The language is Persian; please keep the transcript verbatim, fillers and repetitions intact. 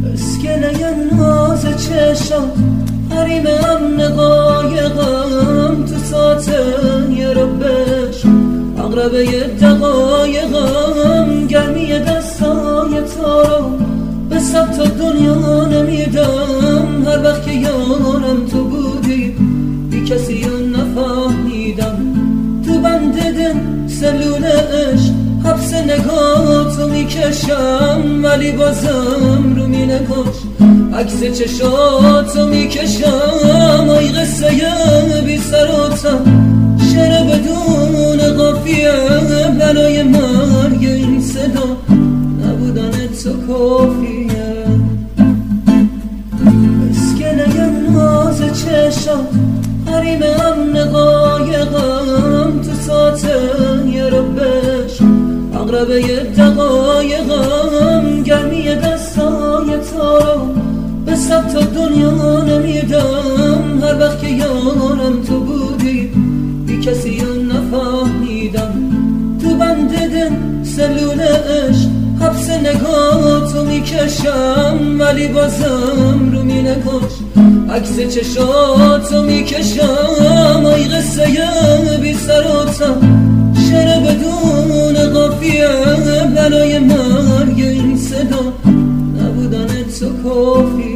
اسکله ناز چشم حریم امن قایقم تو ساعتن یه ربش اقربه دقایقم گرمی دستای تو رو به سبت دنیا نمیدم هر وقت که یارم تو بودی بی کسی رو نفهمیدم تو بند دل سلول عشق حبس نگاه تو میکشم ولی بازم رو می نگاش عکس چشاتو میکشم آی قصه بی سر و تن شعر بدون قافیه برای مرگ این صدا نبودن تو کافیه اسکله ناز چشم حریم امن قایقم تو ساعتن یه ربش اقربه دقایقم گرمی دستای تو رو به سبت دنیا نمیدم هر وقت که یارم تو بودی بی کسی رو نفهمیدم تو بند دل سلول عشق حبس نگاه تو میکشم ولی بازم رو می نگاش عکس چشاتو میکشم آی قصه بی سر و تن شعر بدون قافیه برای مرگ این صدا نبودن تو کافی